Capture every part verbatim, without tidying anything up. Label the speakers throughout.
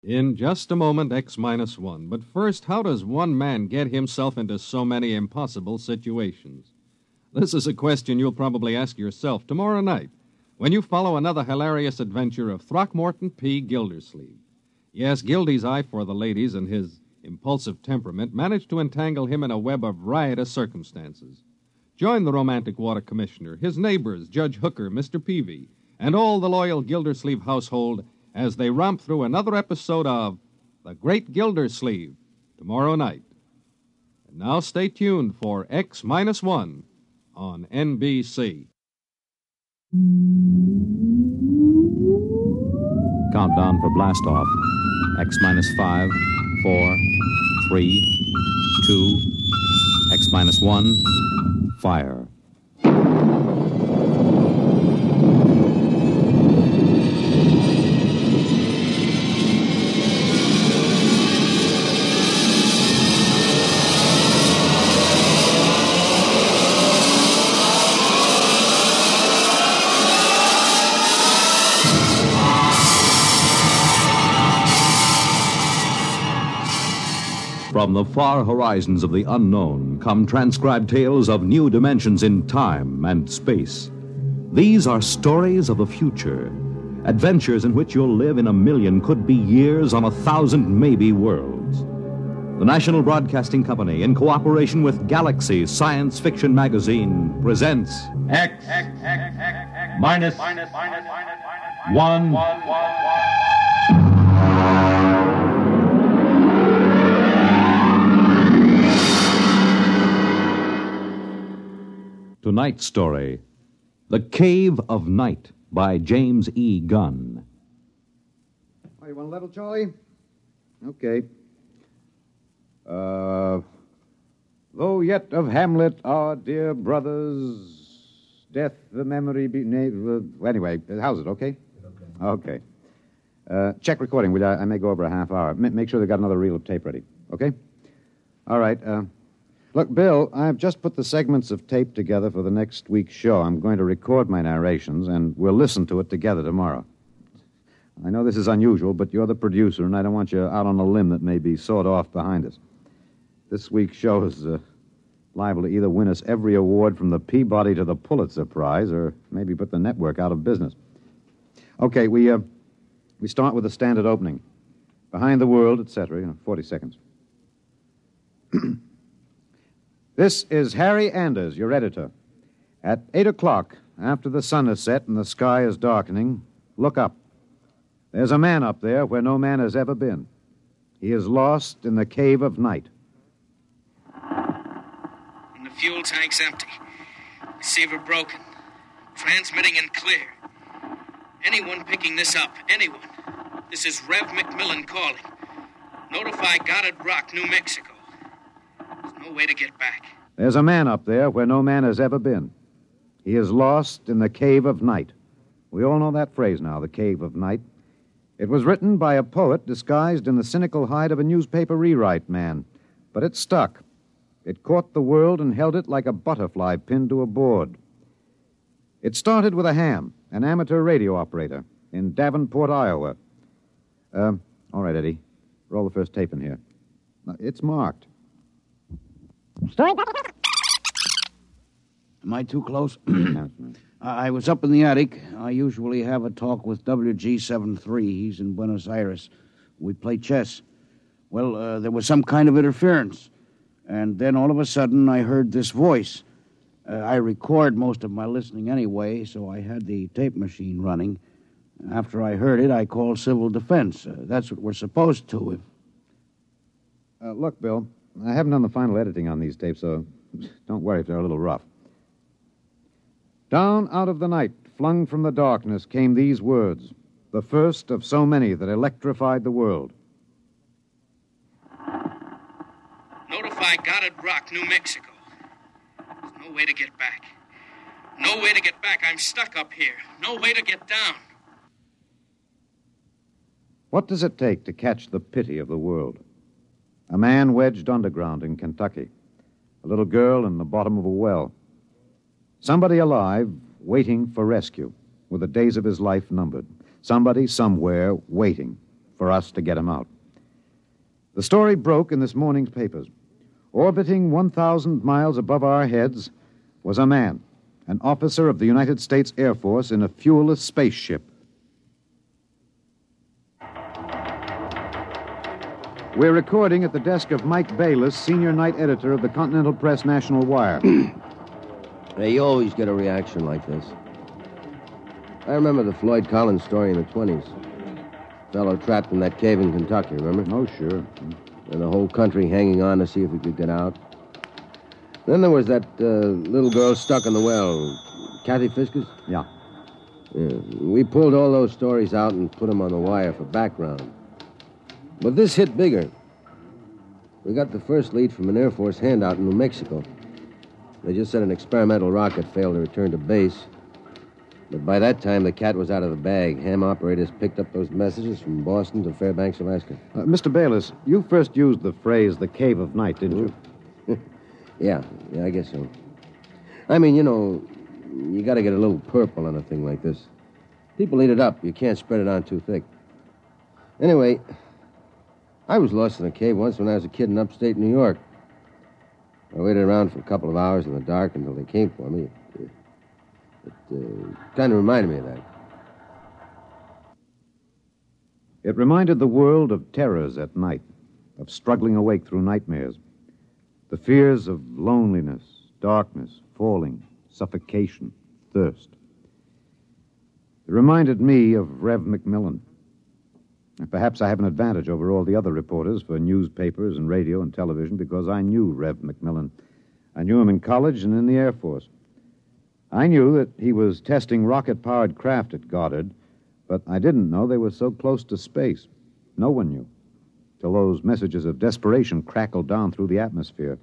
Speaker 1: In just a moment, X minus one. But first, how does one man get himself into so many impossible situations? This is a question you'll probably ask yourself tomorrow night when you follow another hilarious adventure of Throckmorton P. Gildersleeve. Yes, Gildy's eye for the ladies and his impulsive temperament managed to entangle him in a web of riotous circumstances. Join the romantic water commissioner, his neighbors, Judge Hooker, Mister Peavy, and all the loyal Gildersleeve household as they romp through another episode of The Great Gildersleeve tomorrow night. And now stay tuned for X minus one on N B C.
Speaker 2: Countdown for blast off. X minus five, four, three, two, X minus one, fire. From the far horizons of the unknown come transcribed tales of new dimensions in time and space. These are stories of the future, adventures in which you'll live in a million, could be years, on a thousand maybe worlds. The National Broadcasting Company, in cooperation with Galaxy Science Fiction Magazine, presents
Speaker 3: X, X, X, X, X minus, minus, minus, minus, one. one, one, one.
Speaker 2: Tonight's story, The Cave of Night, by James E. Gunn.
Speaker 4: Oh, you want a level, Charlie? Okay. Uh, though yet of Hamlet, our dear brothers, death the memory be... Na- uh, anyway, how's it, okay? Okay. Okay. Uh, check recording, will you? I may go over a half hour. M- make sure they got another reel of tape ready, okay? All right, uh... Look, Bill, I've just put the segments of tape together for the next week's show. I'm going to record my narrations, and we'll listen to it together tomorrow. I know this is unusual, but you're the producer, and I don't want you out on a limb that may be sawed off behind us. This week's show is uh, liable to either win us every award from the Peabody to the Pulitzer Prize, or maybe put the network out of business. Okay, we, uh, we start with the standard opening. Behind the world, et cetera, you know, forty seconds. This is Harry Anders, your editor. At eight o'clock, after the sun has set and the sky is darkening, look up. There's a man up there where no man has ever been. He is lost in the cave of night.
Speaker 5: And the fuel tank's empty. Receiver broken. Transmitting and clear. Anyone picking this up, anyone. This is Rev McMillan calling. Notify Goddard Rock, New Mexico. There's no way to get back.
Speaker 4: There's a man up there where no man has ever been. He is lost in the cave of night. We all know that phrase now, the cave of night. It was written by a poet disguised in the cynical hide of a newspaper rewrite man. But it stuck. It caught the world and held it like a butterfly pinned to a board. It started with a ham, an amateur radio operator, in Davenport, Iowa. Uh, all right, Eddie. Roll the first tape in here. It's marked.
Speaker 6: Am I too close? I was up in the attic. I usually have a talk with W G seventy-three. He's in Buenos Aires. We play chess. Well, uh, there was some kind of interference. And then all of a sudden, I heard this voice. Uh, I record most of my listening anyway, so I had the tape machine running. After I heard it, I called civil defense. Uh, that's what we're supposed to.
Speaker 4: Uh, look, Bill, I haven't done the final editing on these tapes, so don't worry if they're a little rough. Down out of the night, flung from the darkness, came these words, the first of so many that electrified the world.
Speaker 5: Notify Goddard Rock, New Mexico. There's no way to get back. No way to get back. I'm stuck up here. No way to get down.
Speaker 4: What does it take to catch the pity of the world? A man wedged underground in Kentucky. A little girl in the bottom of a well. Somebody alive, waiting for rescue, with the days of his life numbered. Somebody somewhere waiting for us to get him out. The story broke in this morning's papers. Orbiting one thousand miles above our heads was a man, an officer of the United States Air Force in a fuelless spaceship. We're recording at the desk of Mike Bayless, senior night editor of the Continental Press National Wire.
Speaker 7: Hey, you always get a reaction like this. I remember the Floyd Collins story in the twenties. Fellow trapped in that cave in Kentucky, remember?
Speaker 4: Oh, sure.
Speaker 7: And the whole country hanging on to see if he could get out. Then there was that uh, little girl stuck in the well. Kathy Fiskus?
Speaker 4: Yeah.
Speaker 7: Yeah. We pulled all those stories out and put them on the wire for background. But this hit bigger. We got the first lead from an Air Force handout in New Mexico. They just said an experimental rocket failed to return to base. But by that time, the cat was out of the bag. Ham operators picked up those messages from Boston to Fairbanks, Alaska.
Speaker 4: Uh, Mister Bayless, you first used the phrase the cave of night, didn't you?
Speaker 7: yeah, yeah, I guess so. I mean, you know, you got to get a little purple on a thing like this. People eat it up. You can't spread it on too thick. Anyway, I was lost in a cave once when I was a kid in upstate New York. I waited around for a couple of hours in the dark until they came for me. It, it uh, kind of reminded me of that.
Speaker 4: It reminded the world of terrors at night, of struggling awake through nightmares, the fears of loneliness, darkness, falling, suffocation, thirst. It reminded me of Rev McMillan. And perhaps I have an advantage over all the other reporters for newspapers and radio and television because I knew Rev McMillan. I knew him in college and in the Air Force. I knew that he was testing rocket-powered craft at Goddard, but I didn't know they were so close to space. No one knew, till those messages of desperation crackled down through the atmosphere.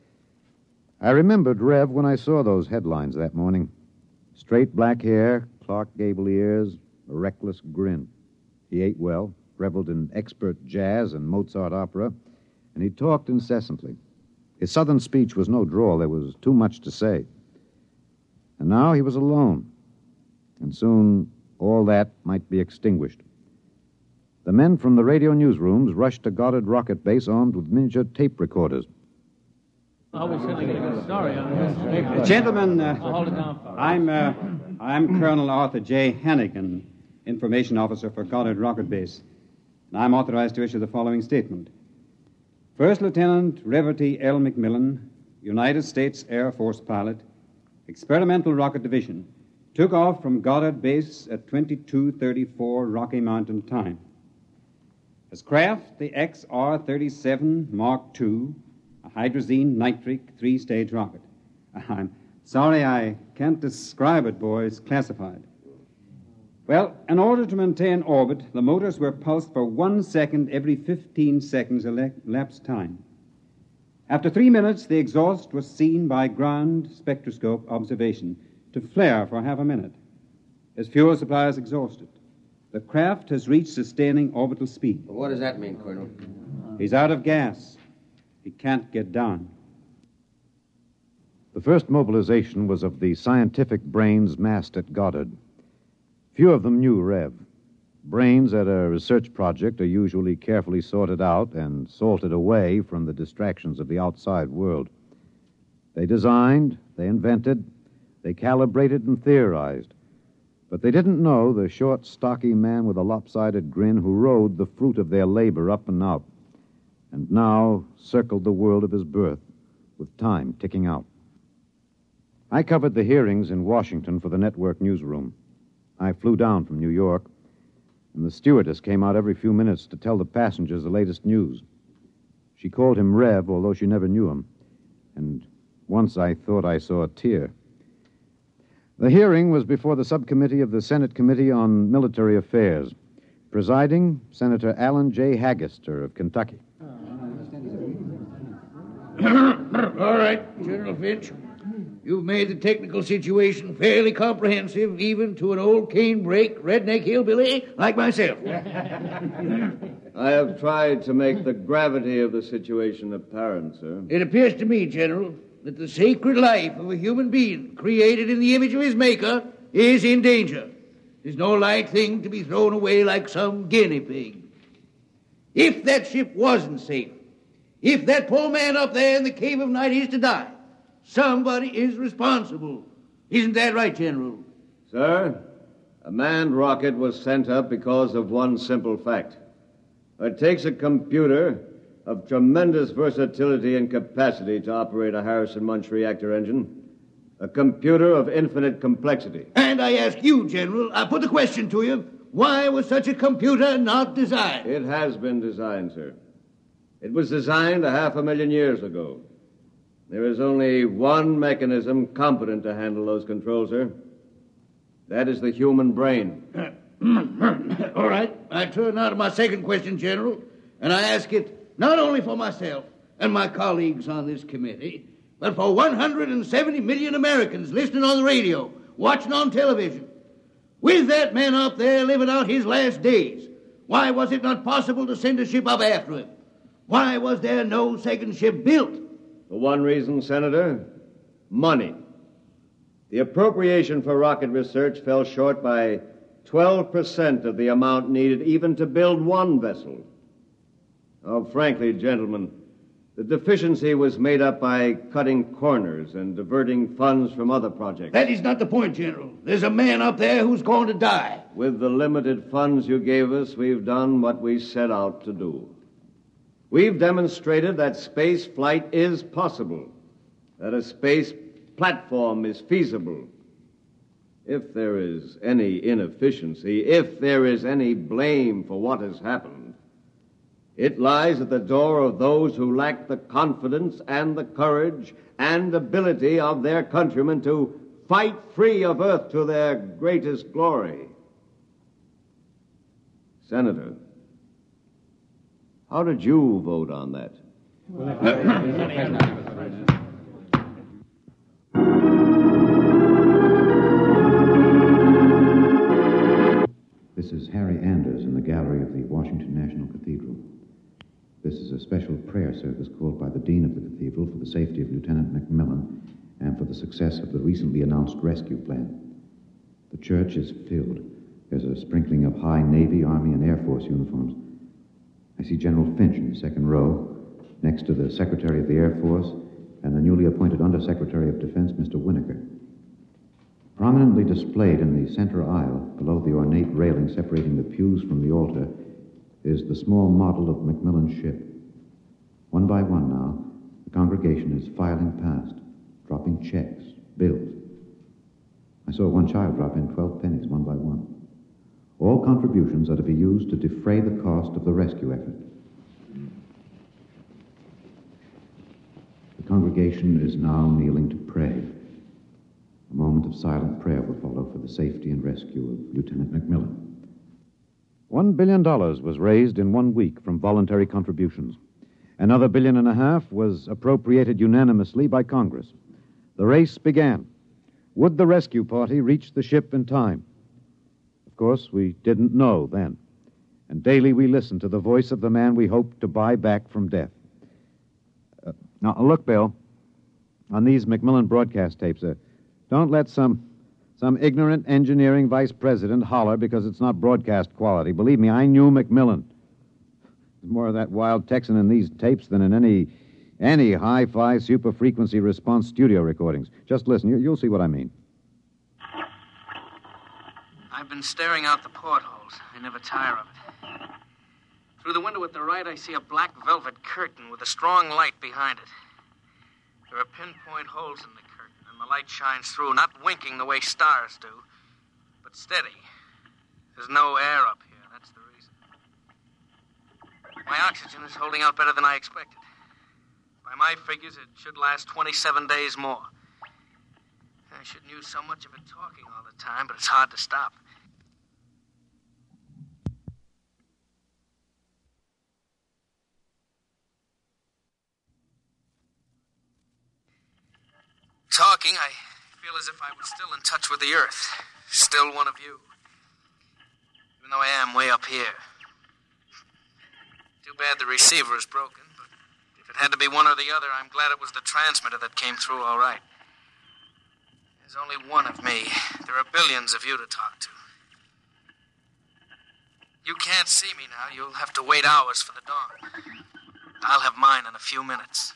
Speaker 4: I remembered Rev when I saw those headlines that morning. Straight black hair, Clark Gable ears, a reckless grin. He ate well, reveled in expert jazz and Mozart opera, and he talked incessantly. His southern speech was no drawl. There was too much to say. And now he was alone, and soon all that might be extinguished. The men from the radio newsrooms rushed to Goddard Rocket Base armed with miniature tape recorders.
Speaker 8: I was going to give a story on this.
Speaker 9: Uh, gentlemen, uh,
Speaker 8: I'll hold it down for
Speaker 9: I'm, uh, I'm Colonel Arthur J. Hannigan, Information Officer for Goddard Rocket Base. And I'm authorized to issue the following statement. First Lieutenant Reverty L. McMillan, United States Air Force pilot, Experimental Rocket Division, took off from Goddard Base at twenty-two thirty-four Rocky Mountain time. His craft, the X R thirty-seven Mark two, a hydrazine nitric three-stage rocket. I'm sorry I can't describe it, boys. Classified. Well, in order to maintain orbit, the motors were pulsed for one second every fifteen seconds elapsed time. After three minutes, the exhaust was seen by ground spectroscope observation to flare for half a minute. His fuel supply is exhausted. The craft has reached sustaining orbital speed.
Speaker 7: What does that mean, Colonel?
Speaker 9: He's out of gas. He can't get down.
Speaker 4: The first mobilization was of the scientific brains massed at Goddard. Few of them knew Rev. Brains at a research project are usually carefully sorted out and salted away from the distractions of the outside world. They designed, they invented, they calibrated and theorized. But they didn't know the short, stocky man with a lopsided grin who rode the fruit of their labor up and out, and now circled the world of his birth with time ticking out. I covered the hearings in Washington for the network newsroom. I flew down from New York, and the stewardess came out every few minutes to tell the passengers the latest news. She called him Rev, although she never knew him, and once I thought I saw a tear. The hearing was before the subcommittee of the Senate Committee on Military Affairs. Presiding, Senator Alan J. Haggister of Kentucky.
Speaker 10: All right, General Finch. You've made the technical situation fairly comprehensive, even to an old cane-brake, redneck hillbilly like myself.
Speaker 11: I have tried to make the gravity of the situation apparent, sir.
Speaker 10: It appears to me, General, that the sacred life of a human being created in the image of his maker is in danger. It's no light thing to be thrown away like some guinea pig. If that ship wasn't safe, if that poor man up there in the Cave of Night is to die, somebody is responsible. Isn't that right, General?
Speaker 11: Sir, a manned rocket was sent up because of one simple fact. It takes a computer of tremendous versatility and capacity to operate a Harrison-Munch reactor engine. A computer of infinite complexity.
Speaker 10: And I ask you, General, I put the question to you, why was such a computer not designed?
Speaker 11: It has been designed, sir. It was designed a half a million years ago. There is only one mechanism competent to handle those controls, sir. That is the human brain.
Speaker 10: All right. I turn now to my second question, General, and I ask it not only for myself and my colleagues on this committee, but for one hundred seventy million Americans listening on the radio, watching on television. With that man up there living out his last days, why was it not possible to send a ship up after him? Why was there no second ship built?
Speaker 11: For one reason, Senator, money. The appropriation for rocket research fell short by twelve percent of the amount needed even to build one vessel. Oh, frankly, gentlemen, the deficiency was made up by cutting corners and diverting funds from other projects.
Speaker 10: That is not the point, General. There's a man up there who's going to die.
Speaker 11: With the limited funds you gave us, we've done what we set out to do. We've demonstrated that space flight is possible, that a space platform is feasible. If there is any inefficiency, if there is any blame for what has happened, it lies at the door of those who lack the confidence and the courage and ability of their countrymen to fight free of Earth to their greatest glory. Senator, how did you vote on that?
Speaker 12: This is Harry Anders in the gallery of the Washington National Cathedral. This is a special prayer service called by the Dean of the Cathedral for the safety of Lieutenant McMillan and for the success of the recently announced rescue plan. The church is filled. There's a sprinkling of high Navy, Army, and Air Force uniforms. I see General Finch in the second row, next to the Secretary of the Air Force and the newly appointed Undersecretary of Defense, Mister Winokur. Prominently displayed in the center aisle, below the ornate railing separating the pews from the altar, is the small model of McMillan's ship. One by one now, the congregation is filing past, dropping checks, bills. I saw one child drop in twelve pennies, one by one. All contributions are to be used to defray the cost of the rescue effort. The congregation is now kneeling to pray. A moment of silent prayer will follow for the safety and rescue of Lieutenant McMillan.
Speaker 4: One billion dollars was raised in one week from voluntary contributions. Another billion and a half was appropriated unanimously by Congress. The race began. Would the rescue party reach the ship in time? Of course, we didn't know then. And daily we listened to the voice of the man we hoped to buy back from death. Uh, now, look, Bill, on these McMillan broadcast tapes, uh, don't let some... Some ignorant engineering vice president holler because it's not broadcast quality. Believe me, I knew McMillan. There's more of that wild Texan in these tapes than in any any hi-fi super-frequency response studio recordings. Just listen. You, you'll see what I mean.
Speaker 5: I've been staring out the portholes. I never tire of it. Through the window at the right, I see a black velvet curtain with a strong light behind it. There are pinpoint holes in the curtain, and the light shines through, not winking the way stars do, but steady. There's no air up here. That's the reason. My oxygen is holding out better than I expected. By my figures, it should last twenty-seven days more. I shouldn't use so much of it talking all the time, but it's hard to stop. Talking, I feel as if I was still in touch with the Earth. Still one of you. Even though I am way up here. Too bad the receiver is broken, but if it had to be one or the other, I'm glad it was the transmitter that came through all right. There's only one of me. There are billions of you to talk to. You can't see me now. You'll have to wait hours for the dawn. I'll have mine in a few minutes.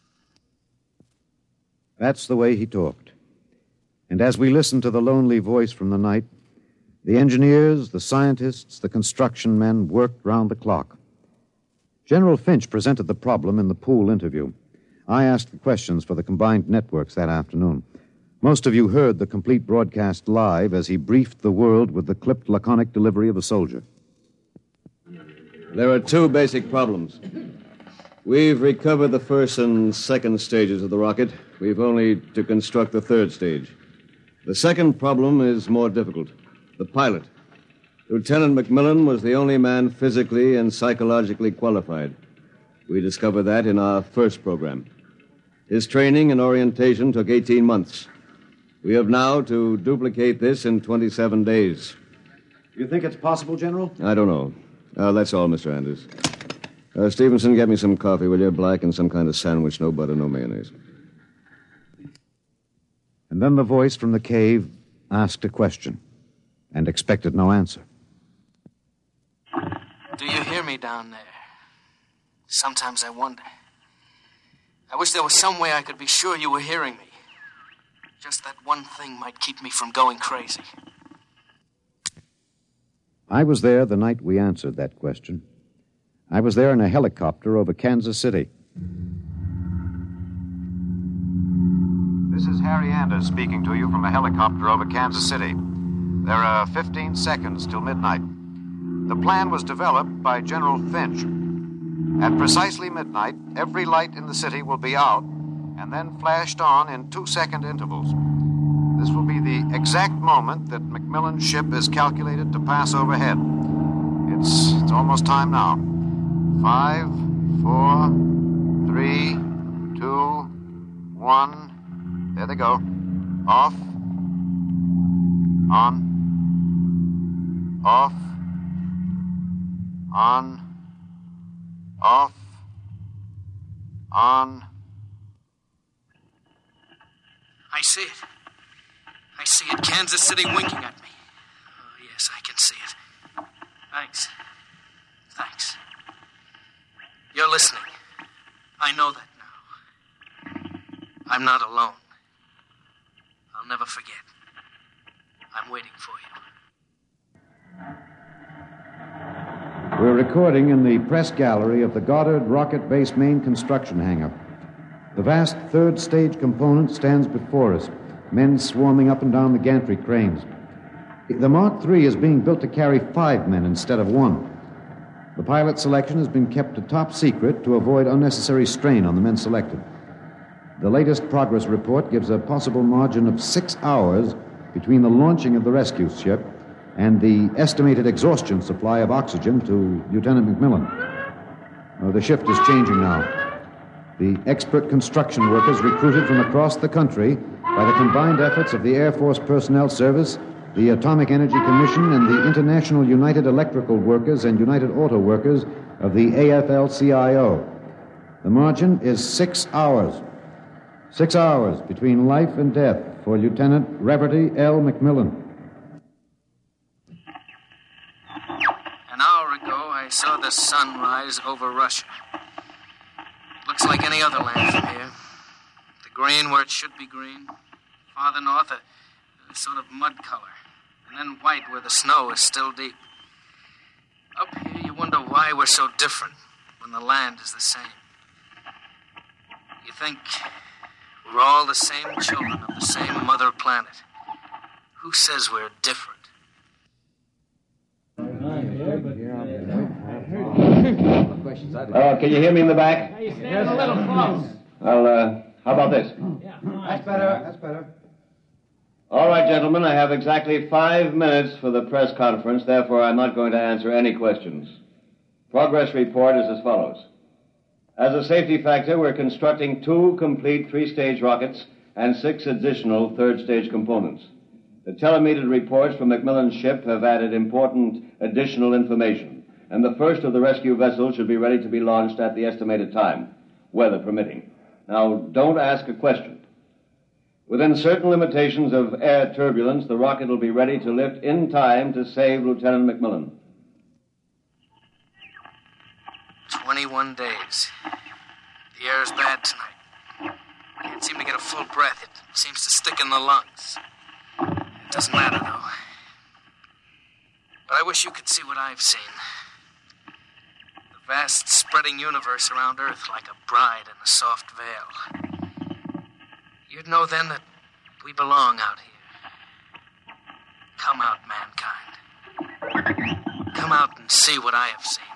Speaker 4: That's the way he talked. And as we listened to the lonely voice from the night, the engineers, the scientists, the construction men worked round the clock. General Finch presented the problem in the pool interview. I asked the questions for the combined networks that afternoon. Most of you heard the complete broadcast live as he briefed the world with the clipped, laconic delivery of a soldier.
Speaker 11: There are two basic problems. We've recovered the first and second stages of the rocket. We've only to construct the third stage. The second problem is more difficult. The pilot. Lieutenant McMillan was the only man physically and psychologically qualified. We discovered that in our first program. His training and orientation took eighteen months. We have now to duplicate this in twenty-seven days.
Speaker 4: You think it's possible, General?
Speaker 11: I don't know. Uh, that's all, Mister Anders. Uh, Stevenson, get me some coffee, will you? Black and some kind of sandwich, no butter, no mayonnaise.
Speaker 4: And then the voice from the cave asked a question and expected no answer.
Speaker 5: Do you hear me down there? Sometimes I wonder. I wish there was some way I could be sure you were hearing me. Just that one thing might keep me from going crazy.
Speaker 4: I was there the night we answered that question. I was there in a helicopter over Kansas City. This is Harry Anders speaking to you from a helicopter over Kansas City. There are fifteen seconds till midnight. The plan was developed by General Finch. At precisely midnight, every light in the city will be out and then flashed on in two-second intervals. This will be the exact moment that McMillan's ship is calculated to pass overhead. It's, it's almost time now. Five, four, three, two, one. There they go. Off. On. Off. On. Off. On.
Speaker 5: I see it. I see it. Kansas City winking at me. Oh, yes, I can see it. Thanks. Thanks. You're listening. I know that now. I'm not alone. I'll never forget. I'm waiting for you.
Speaker 4: We're recording in the press gallery of the Goddard Rocket Base main construction hangar. The vast third stage component stands before us, men swarming up and down the gantry cranes. The Mark three is being built to carry five men instead of one. The pilot selection has been kept a top secret to avoid unnecessary strain on the men selected. The latest progress report gives a possible margin of six hours between the launching of the rescue ship and the estimated exhaustion supply of oxygen to Lieutenant McMillan. Uh, the shift is changing now. The expert construction workers recruited from across the country by the combined efforts of the Air Force Personnel Service, the Atomic Energy Commission, and the International United Electrical Workers and United Auto Workers of the A F L C I O. The margin is six hours. Six hours between life and death for Lieutenant Reverdy L. McMillan.
Speaker 5: An hour ago, I saw the sun rise over Russia. Looks like any other land from here. The green where it should be green. Farther north, a, a sort of mud color. And then white where the snow is still deep. Up here, you wonder why we're so different when the land is the same. You think we're all the same children of the same mother planet. Who says we're different?
Speaker 11: Uh, can you hear me in the back?
Speaker 8: Hey, stand a little close.
Speaker 11: Well, uh, how about this?
Speaker 8: That's better. That's better.
Speaker 11: All right, gentlemen, I have exactly five minutes for the press conference. Therefore, I'm not going to answer any questions. Progress report is as follows. As a safety factor, we're constructing two complete three-stage rockets and six additional third-stage components. The telemetered reports from McMillan's ship have added important additional information, and the first of the rescue vessels should be ready to be launched at the estimated time, weather permitting. Now, don't ask a question. Within certain limitations of air turbulence, the rocket will be ready to lift in time to save Lieutenant McMillan.
Speaker 5: twenty-one days. The air's bad tonight. Can't seem to get a full breath. It seems to stick in the lungs. It doesn't matter, though. But I wish you could see what I've seen. The vast, spreading universe around Earth like a bride in a soft veil. You'd know then that we belong out here. Come out, mankind. Come out and see what I have seen.